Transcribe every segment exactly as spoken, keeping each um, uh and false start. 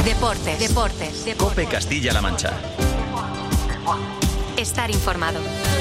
Deportes, deportes, deportes. COPE Castilla-La Mancha. Estar informado.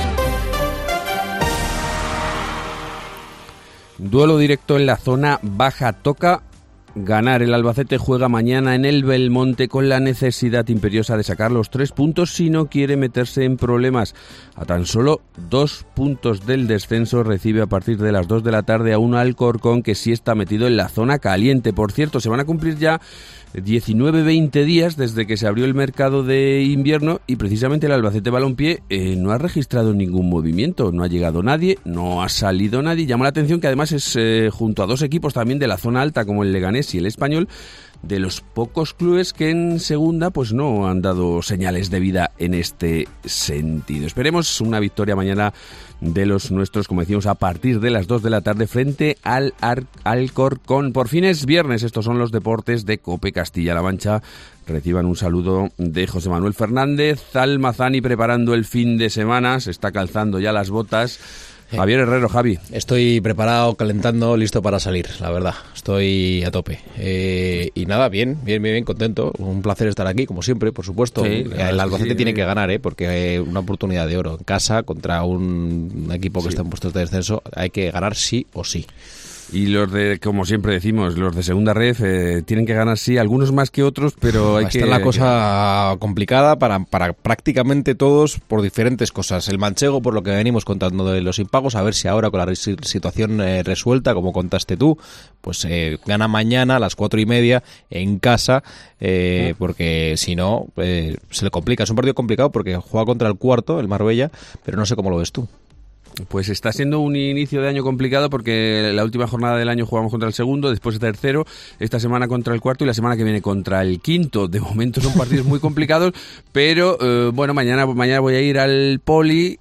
Duelo directo en la zona baja. Toca ganar. El Albacete juega mañana en el Belmonte con la necesidad imperiosa de sacar los tres puntos si no quiere meterse en problemas. A tan solo dos puntos del descenso recibe a partir de las dos de la tarde a un Alcorcón que sí está metido en la zona caliente. Por cierto, se van a cumplir ya diecinueve veinte días desde que se abrió el mercado de invierno y precisamente el Albacete Balompié eh, no ha registrado ningún movimiento, no ha llegado nadie, no ha salido nadie. Llama la atención que además es eh, junto a dos equipos también de la zona alta como el Leganés y el Español, de los pocos clubes que en segunda pues no han dado señales de vida en este sentido. Esperemos una victoria mañana de los nuestros, como decíamos, a partir de las dos de la tarde frente al Ar- Alcorcón. Por fin es viernes, estos son los deportes de COPE Castilla-La Mancha. Reciban un saludo de José Manuel Fernández. Almazani preparando el fin de semana, se está calzando ya las botas. Javier Herrero, Javi. Estoy preparado, calentando, listo para salir, la verdad. Estoy a tope. Eh, y nada, bien, bien, bien, bien, contento. Un placer estar aquí, como siempre, por supuesto. Sí, el Albacete sí, tiene sí. que ganar, ¿eh? Porque una oportunidad de oro en casa contra un equipo que sí. está en puestos de descenso. Hay que ganar sí o sí. Y los de, como siempre decimos, los de segunda red eh, tienen que ganar sí, algunos más que otros, pero hay Está que... Está la cosa que... complicada para, para prácticamente todos por diferentes cosas. El manchego, por lo que venimos contando de los impagos, a ver si ahora con la situación eh, resuelta, como contaste tú, pues eh, gana mañana a las cuatro y media en casa, eh, porque si no, eh, se le complica. Es un partido complicado porque juega contra el cuarto, el Marbella, pero no sé cómo lo ves tú. Pues está siendo un inicio de año complicado porque la última jornada del año jugamos contra el segundo, después el tercero, esta semana contra el cuarto y la semana que viene contra el quinto. De momento son partidos muy complicados, pero eh, bueno, mañana mañana voy a ir al Poli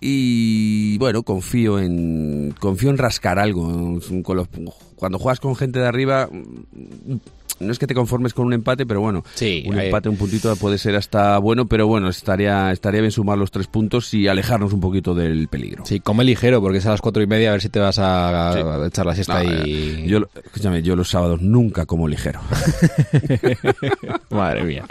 y bueno, confío en confío en rascar algo. Con los, cuando juegas con gente de arriba, no es que te conformes con un empate, pero bueno, sí, un hay... empate, un puntito puede ser hasta bueno, pero bueno, estaría estaría bien sumar los tres puntos y alejarnos un poquito del peligro. Sí, come ligero, porque es a las cuatro y media, a ver si te vas a, sí. a echar la siesta. No, y... Yo, escúchame, yo los sábados nunca como ligero. Madre mía.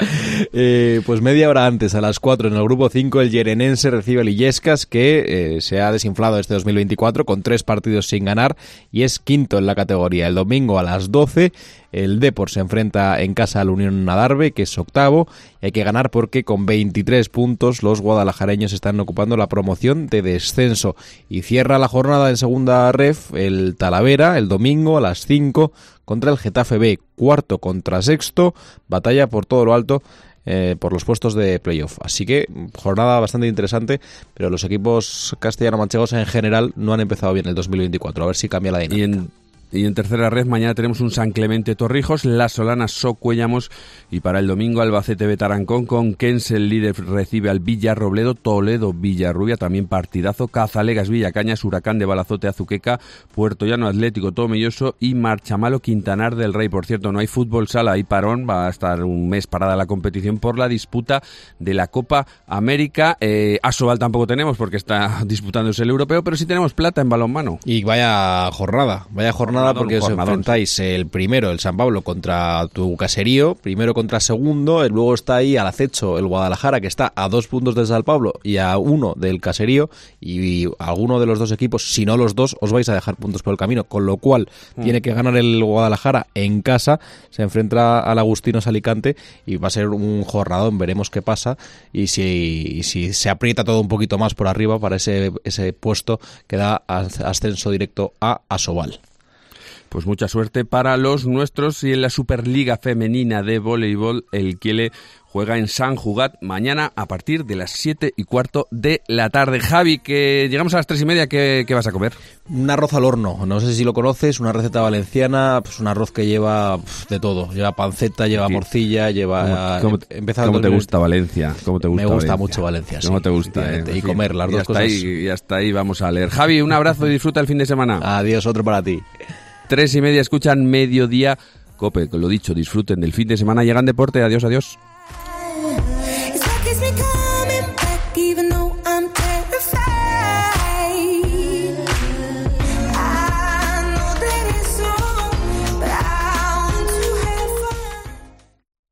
Eh, pues media hora antes, a las cuatro, en el grupo cinco, el Yerenense recibe al Illescas, que eh, se ha desinflado este dos mil veinticuatro con tres partidos sin ganar y es quinto en la categoría. El domingo a las doce, el Depor se enfrenta en casa al Unión Adarve, que es octavo, y hay que ganar porque con veintitrés puntos los guadalajareños están ocupando la promoción de descenso. Y cierra la jornada en segunda ref el Talavera el domingo a las cinco contra el Getafe B, cuarto contra sexto, batalla por todo lo alto eh, por los puestos de playoff. Así que jornada bastante interesante, pero los equipos castellano-manchegos en general no han empezado bien el dos mil veinticuatro. A ver si cambia la dinámica. Y en... Y en tercera red mañana tenemos un San Clemente Torrijos, La Solana Socuellamos y para el domingo Albacete Betarancón con Kense, el líder recibe al Villarrobledo, Toledo Villarrubia, también partidazo, Cazalegas Villacañas, Huracán de Balazote Azuqueca, Puerto Llano Atlético Tomelloso y Marchamalo Quintanar del Rey. Por cierto, no hay fútbol sala, hay parón, va a estar un mes parada la competición por la disputa de la Copa América. Eh, Asobal tampoco tenemos porque está disputándose el europeo, pero sí tenemos plata en balonmano. Y vaya jornada, vaya jornada. Porque os enfrentáis el primero, el San Pablo, contra tu Caserío, primero contra segundo, luego está ahí al acecho el Guadalajara, que está a dos puntos del San Pablo y a uno del Caserío, y alguno de los dos equipos, si no los dos, os vais a dejar puntos por el camino, con lo cual mm. tiene que ganar el Guadalajara en casa, se enfrenta al Agustinos Alicante y va a ser un jornadón, veremos qué pasa y si, y si se aprieta todo un poquito más por arriba para ese, ese puesto que da ascenso directo a Asobal. Pues mucha suerte para los nuestros. Y en la Superliga Femenina de Voleibol, el Kiele juega en San Jugat mañana a partir de las siete y cuarto de la tarde. Javi, que llegamos a las tres y media, ¿qué, qué vas a comer? Un arroz al horno, no sé si lo conoces, una receta valenciana, pues un arroz que lleva pff, de todo, lleva panceta, lleva sí. morcilla, lleva... ¿Cómo, cómo, ¿cómo te gusta Valencia? ¿Cómo te gusta Me gusta Valencia? mucho Valencia, ¿Cómo sí, te gusta? Y, eh? y comer las y dos cosas. Ahí, y hasta ahí vamos a leer. Javi, un abrazo y disfruta el fin de semana. Adiós, otro para ti. Tres y media, escuchan Mediodía Cope, lo dicho, disfruten del fin de semana. Llegan deporte, adiós, adiós.